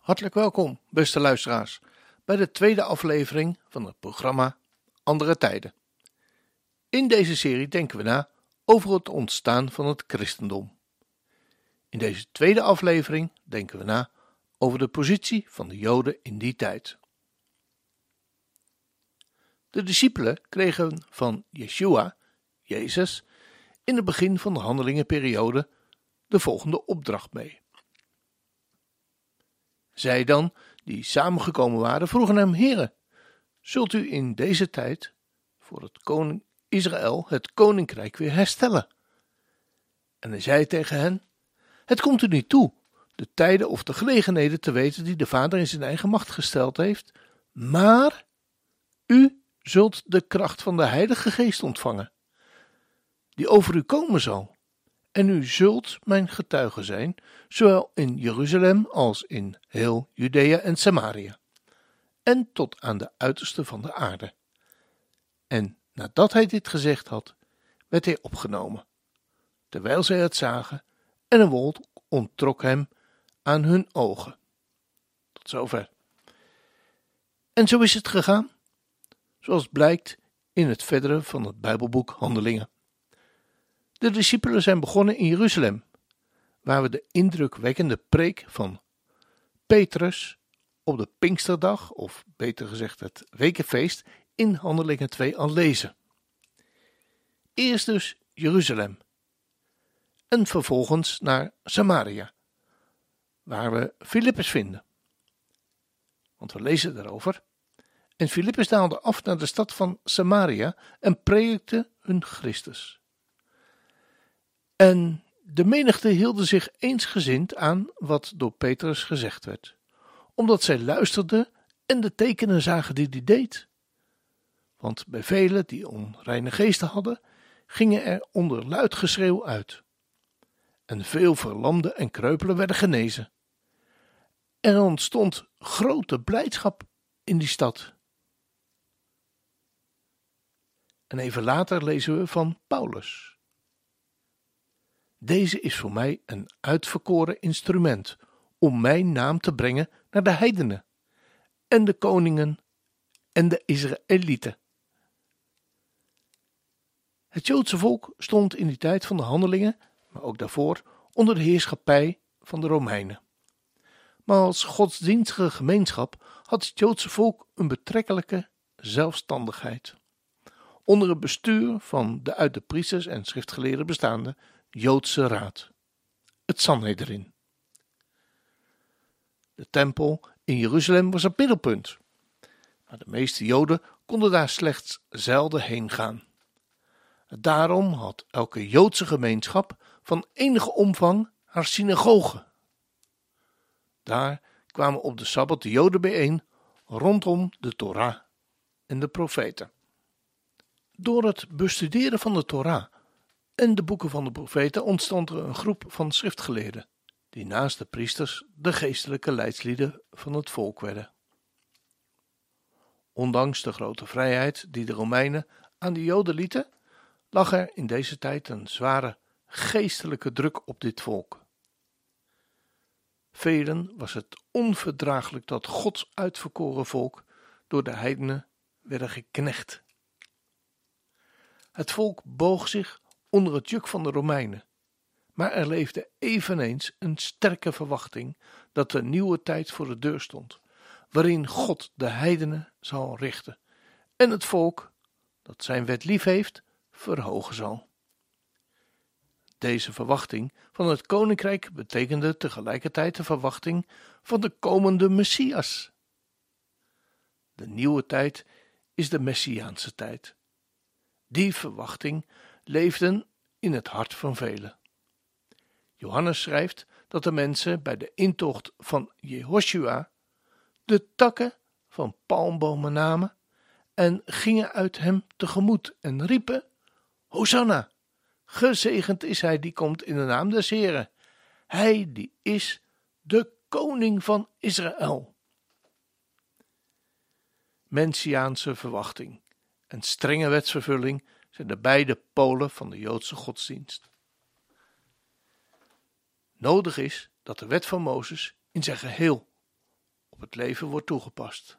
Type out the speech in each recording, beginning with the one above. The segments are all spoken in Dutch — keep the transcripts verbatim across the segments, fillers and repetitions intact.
Hartelijk welkom, beste luisteraars, bij de tweede aflevering van het programma Andere Tijden. In deze serie denken we na over het ontstaan van het christendom. In deze tweede aflevering denken we na over de positie van de Joden in die tijd. De discipelen kregen van Yeshua, Jezus, in het begin van de handelingenperiode de volgende opdracht mee. Zij dan, die samengekomen waren, vroegen hem: Heere, zult u in deze tijd voor het koning Israël het koninkrijk weer herstellen? En hij zei tegen hen: Het komt u niet toe de tijden of de gelegenheden te weten die de Vader in zijn eigen macht gesteld heeft, maar u zult de kracht van de Heilige Geest ontvangen, die over u komen zal. En u zult mijn getuige zijn, zowel in Jeruzalem als in heel Judea en Samaria, en tot aan de uiterste van de aarde. En nadat hij dit gezegd had, werd hij opgenomen, terwijl zij het zagen, en een wolk onttrok hem aan hun ogen. Tot zover. En zo is het gegaan, zoals blijkt in het verdere van het Bijbelboek Handelingen. De discipelen zijn begonnen in Jeruzalem, waar we de indrukwekkende preek van Petrus op de Pinksterdag, of beter gezegd het wekenfeest, in Handelingen twee al lezen. Eerst dus Jeruzalem en vervolgens naar Samaria, waar we Filippus vinden. Want we lezen daarover. En Filippus daalde af naar de stad van Samaria en predikte hun Christus. En de menigte hielden zich eensgezind aan wat door Petrus gezegd werd, omdat zij luisterden en de tekenen zagen die hij deed. Want bij velen die onreine geesten hadden, gingen er onder luid geschreeuw uit. En veel verlamden en kreupelen werden genezen. Er ontstond grote blijdschap in die stad. En even later lezen we van Paulus. Deze is voor mij een uitverkoren instrument om mijn naam te brengen naar de heidenen en de koningen en de Israëlieten. Het Joodse volk stond in die tijd van de handelingen, maar ook daarvoor, onder de heerschappij van de Romeinen. Maar als godsdienstige gemeenschap had het Joodse volk een betrekkelijke zelfstandigheid, onder het bestuur van de uit de priesters en schriftgeleerden bestaande Joodse raad, het Sanhedrin. De tempel in Jeruzalem was het middelpunt, maar de meeste Joden konden daar slechts zelden heen gaan. Daarom had elke Joodse gemeenschap van enige omvang haar synagoge. Daar kwamen op de Sabbat de Joden bijeen rondom de Torah en de profeten. Door het bestuderen van de Torah en de boeken van de profeten ontstond er een groep van schriftgeleerden, die naast de priesters de geestelijke leidslieden van het volk werden. Ondanks de grote vrijheid die de Romeinen aan de Joden lieten, lag er in deze tijd een zware geestelijke druk op dit volk. Velen was het onverdraaglijk dat Gods uitverkoren volk door de heidenen werden geknecht. Het volk boog zich onder het juk van de Romeinen, maar er leefde eveneens een sterke verwachting dat de nieuwe tijd voor de deur stond, waarin God de heidenen zal richten en het volk, dat zijn wet lief heeft, verhogen zal. Deze verwachting van het koninkrijk betekende tegelijkertijd de verwachting van de komende Messias. De nieuwe tijd is de Messiaanse tijd. Die verwachting leefde in het hart van velen. Johannes schrijft dat de mensen bij de intocht van Jehoshua de takken van palmbomen namen en gingen uit hem tegemoet en riepen: Hosanna! Gezegend is hij die komt in de naam des Heren. Hij die is de koning van Israël. Messiaanse verwachting en strenge wetsvervulling zijn de beide polen van de Joodse godsdienst. Nodig is dat de wet van Mozes in zijn geheel op het leven wordt toegepast.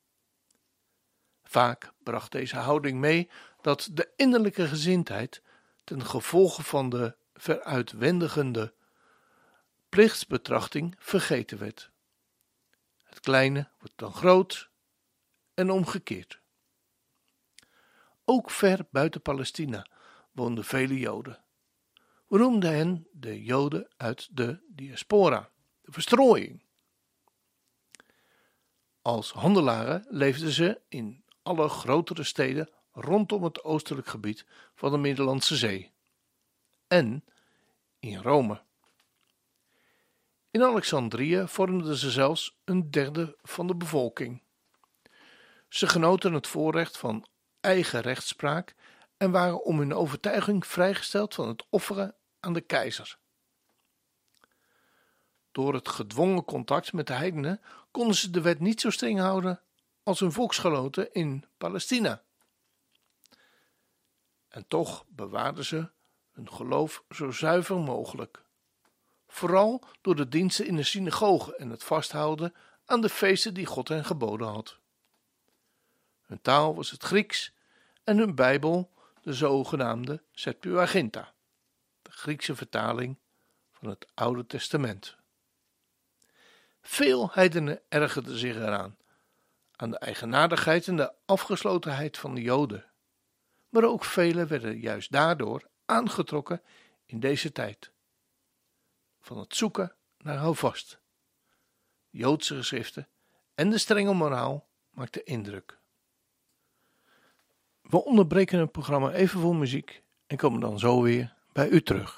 Vaak bracht deze houding mee dat de innerlijke gezindheid ten gevolge van de veruitwendigende plichtsbetrachting vergeten werd. Het kleine wordt dan groot en omgekeerd. Ook ver buiten Palestina woonden vele Joden. We noemden hen de Joden uit de diaspora, de verstrooiing. Als handelaren leefden ze in alle grotere steden rondom het oostelijk gebied van de Middellandse Zee en in Rome. In Alexandrië vormden ze zelfs een derde van de bevolking. Ze genoten het voorrecht van eigen rechtspraak en waren om hun overtuiging vrijgesteld van het offeren aan de keizer. Door het gedwongen contact met de heidenen konden ze de wet niet zo streng houden als hun volksgenoten in Palestina. En toch bewaarden ze hun geloof zo zuiver mogelijk. Vooral door de diensten in de synagoge en het vasthouden aan de feesten die God hen geboden had. Hun taal was het Grieks en hun Bijbel de zogenaamde Septuaginta, de Griekse vertaling van het Oude Testament. Veel heidenen ergerden zich eraan, aan de eigenaardigheid en de afgeslotenheid van de Joden, maar ook velen werden juist daardoor aangetrokken in deze tijd. Van het zoeken naar houvast. Joodse geschriften en de strenge moraal maakten indruk. We onderbreken het programma even voor muziek en komen dan zo weer bij u terug.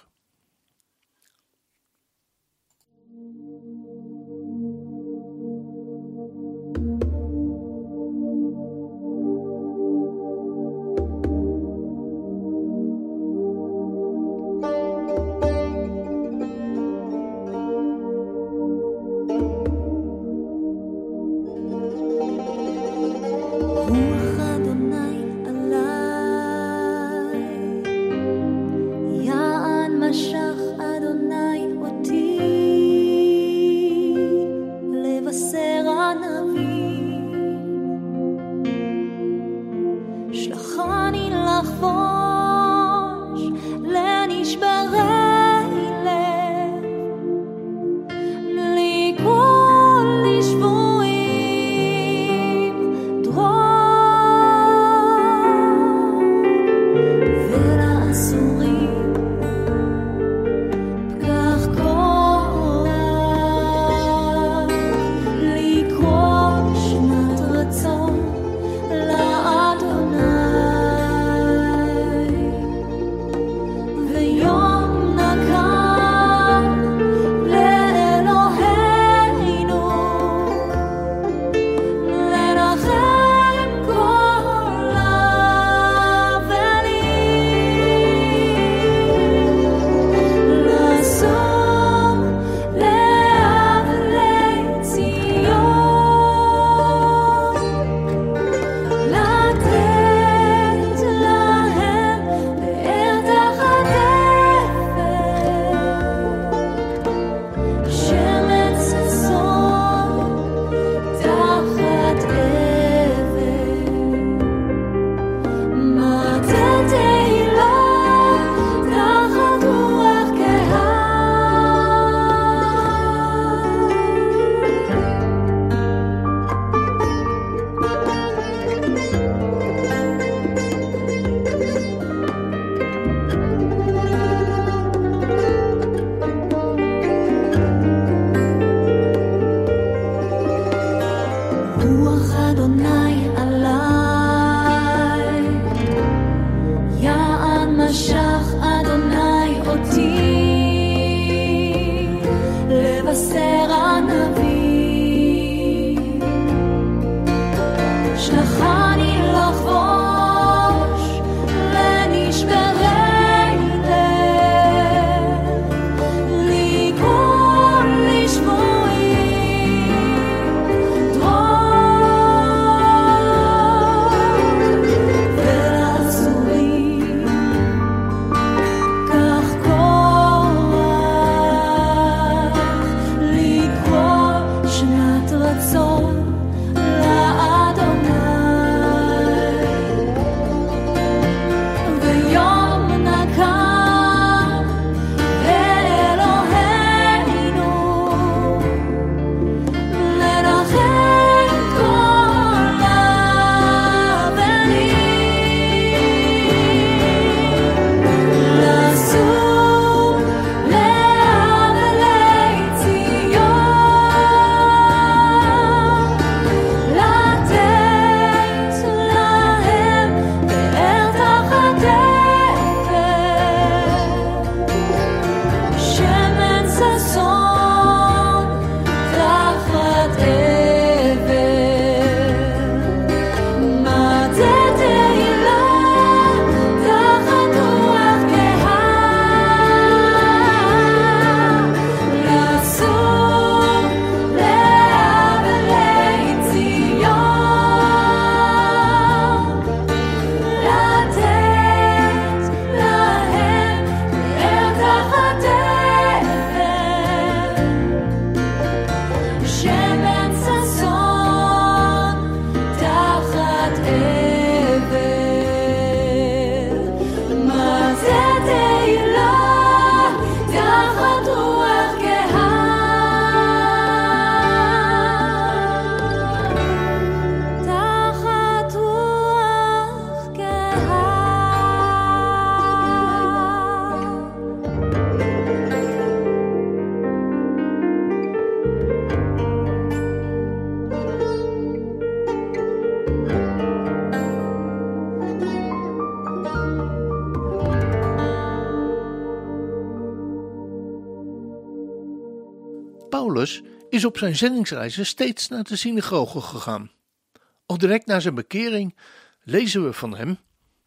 Paulus is op zijn zendingsreizen steeds naar de synagoge gegaan. Al direct na zijn bekering lezen we van hem.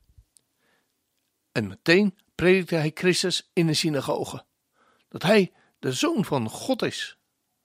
En meteen predikte hij Christus in de synagoge, dat hij de Zoon van God is.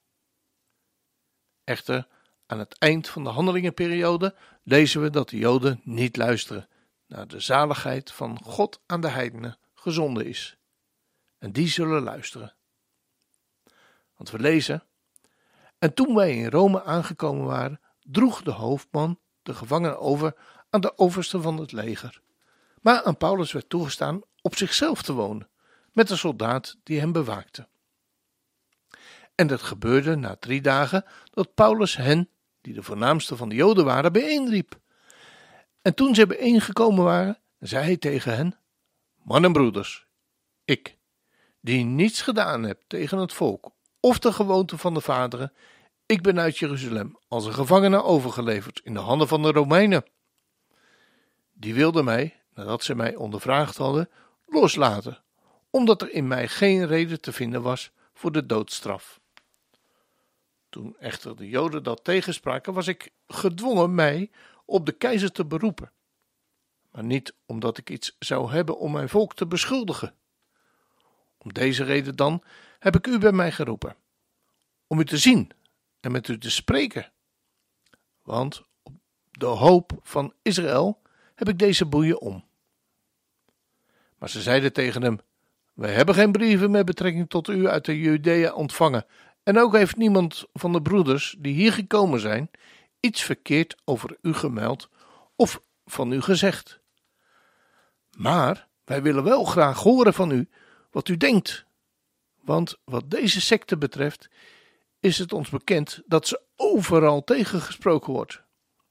Echter, aan het eind van de handelingenperiode lezen we dat de Joden niet luisteren naar de zaligheid van God aan de heidenen gezonden is. En die zullen luisteren. Want we lezen: en toen wij in Rome aangekomen waren, droeg de hoofdman de gevangenen over aan de overste van het leger. Maar aan Paulus werd toegestaan op zichzelf te wonen, met een soldaat die hem bewaakte. En dat gebeurde na drie dagen dat Paulus hen, die de voornaamste van de Joden waren, bijeenriep. En toen zij bijeengekomen waren, zei hij tegen hen: mannen en broeders, ik, die niets gedaan heb tegen het volk of de gewoonte van de vaderen, ik ben uit Jeruzalem als een gevangene overgeleverd in de handen van de Romeinen. Die wilden mij, nadat ze mij ondervraagd hadden, loslaten, omdat er in mij geen reden te vinden was voor de doodstraf. Toen echter de Joden dat tegenspraken, was ik gedwongen mij op de keizer te beroepen, maar niet omdat ik iets zou hebben om mijn volk te beschuldigen. Om deze reden dan heb ik u bij mij geroepen, om u te zien en met u te spreken. Want op de hoop van Israël heb ik deze boeien om. Maar ze zeiden tegen hem: wij hebben geen brieven met betrekking tot u uit de Judea ontvangen, en ook heeft niemand van de broeders die hier gekomen zijn iets verkeerd over u gemeld of van u gezegd. Maar wij willen wel graag horen van u wat u denkt, want wat deze secte betreft is het ons bekend dat ze overal tegengesproken wordt.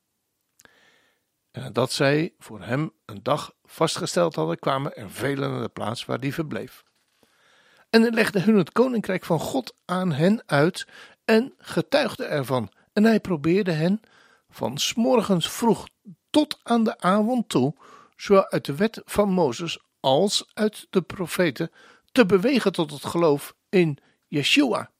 En nadat zij voor hem een dag vastgesteld hadden, kwamen er velen naar de plaats waar die verbleef. En hij legde hun het koninkrijk van God aan hen uit en getuigde ervan. En hij probeerde hen van 's morgens vroeg tot aan de avond toe, zowel uit de wet van Mozes als uit de profeten, te bewegen tot het geloof in Yeshua.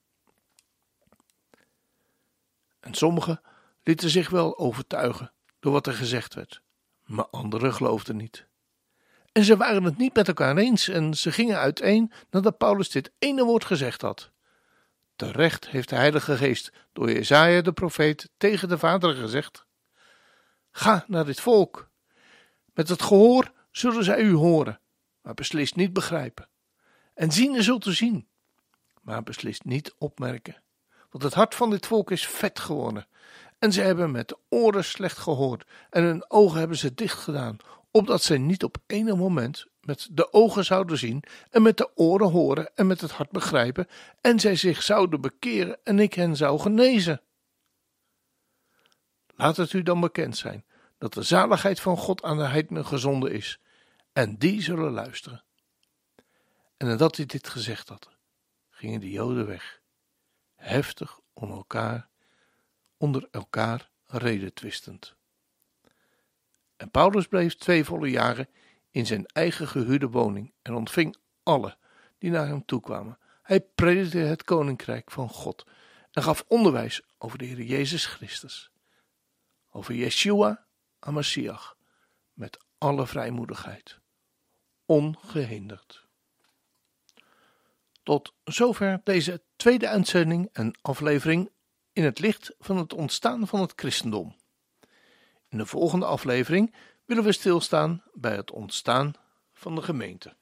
En sommigen lieten zich wel overtuigen door wat er gezegd werd, maar anderen geloofden niet. En ze waren het niet met elkaar eens en ze gingen uiteen nadat Paulus dit ene woord gezegd had. Terecht heeft de Heilige Geest door Jesaja de profeet tegen de vaderen gezegd: ga naar dit volk. Met het gehoor zullen zij u horen, maar beslist niet begrijpen. En zien zult u zien, maar beslist niet opmerken. want het hart van dit volk is vet geworden. En ze hebben met de oren slecht gehoord en hun ogen hebben ze dicht gedaan, opdat zij niet op enig moment met de ogen zouden zien en met de oren horen en met het hart begrijpen en zij zich zouden bekeren en ik hen zou genezen. Laat het u dan bekend zijn dat de zaligheid van God aan de heidenen gezonden is en die zullen luisteren. En nadat hij dit gezegd had, gingen de Joden weg, heftig onder elkaar, onder elkaar redetwistend. En Paulus bleef twee volle jaren in zijn eigen gehuurde woning en ontving alle die naar hem toekwamen. Hij predikte het koninkrijk van God en gaf onderwijs over de Heer Jezus Christus, over Yeshua HaMashiach, met alle vrijmoedigheid, ongehinderd. Tot zover deze tweede uitzending en aflevering in het licht van het ontstaan van het christendom. In de volgende aflevering willen we stilstaan bij het ontstaan van de gemeente.